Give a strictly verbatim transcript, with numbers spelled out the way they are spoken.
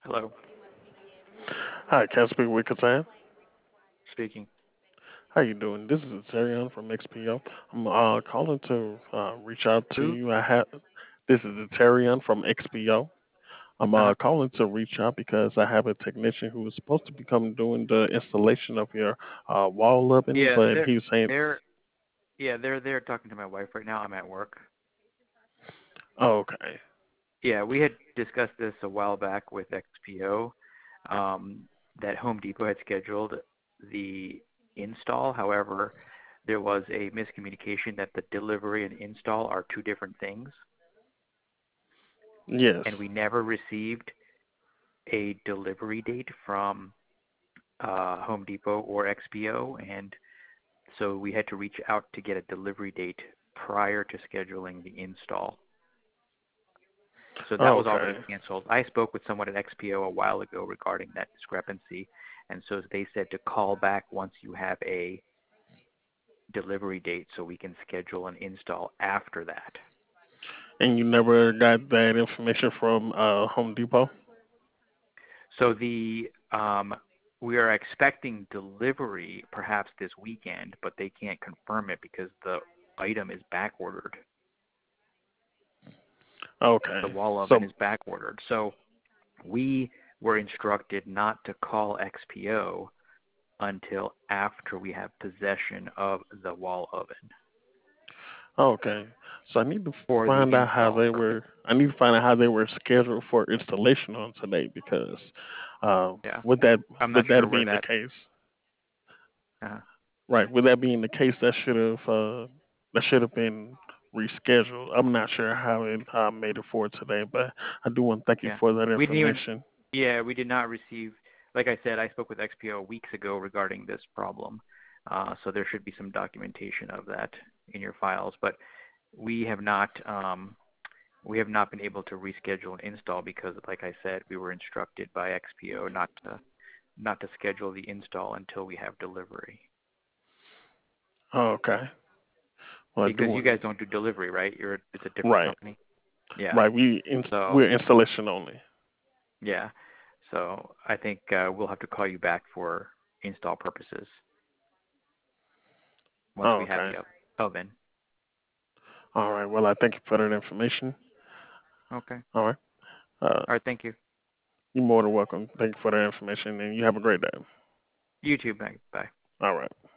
Hello, Hi, can I speak with Katan? speaking. How you doing? This is Zarian from X P O. I'm uh, calling to uh, reach out to Who? you. I have this is Zarian from X P O. I'm Uh huh. uh, calling to reach out because I have a technician who was supposed to become doing the installation of your uh, wall oven, Yeah, but they're he was saying, they're yeah they're they're talking to my wife right now. I'm at work. oh, okay, Yeah, we had discussed this a while back with X P O. Um, that Home Depot had scheduled the install. However, there was a miscommunication that the delivery and install are two different things, yes, and we never received a delivery date from uh, Home Depot or X P O, and so we had to reach out to get a delivery date prior to scheduling the install. So that was already okay, canceled. I spoke with someone at X P O a while ago regarding that discrepancy, and so they said to call back once you have a delivery date so we can schedule an install after that. and you never got that information from uh, Home Depot. So the um, we are expecting delivery perhaps this weekend, but they can't confirm it because the item is back ordered. The Okay, wall oven so is back ordered. So we were instructed not to call X P O until after we have possession of the wall oven okay. So I need to for the find out how install they purpose. were. I need to find out how they were scheduled for installation on today because uh, Yeah, with that I'm not with that sure where being the that. case, Uh, right? With that being the case, that should have uh, that should have been rescheduled. I'm not sure how it uh, made it for today, but I do want to thank you yeah, for that we didn't even. information. Yeah, we did not receive. Like I said, I spoke with X P O weeks ago regarding this problem, uh, so there should be some documentation of that in your files. But we have not. Um, we have not been able to reschedule an install because, like I said, we were instructed by X P O not to not to schedule the install until we have delivery. Okay. Well, I do Because you want guys don't do delivery, right? You're it's a different right, company. Yeah. right. We ins So we're installation only. yeah. So I think uh, we'll have to call you back for install purposes once we have Okay. the o- oven. All right. Well, I thank you for that information. Okay. All right. Uh, All right. Thank you. you're more than welcome. Thank you for that information, and you have a great day. You too. Bye. Bye. All right.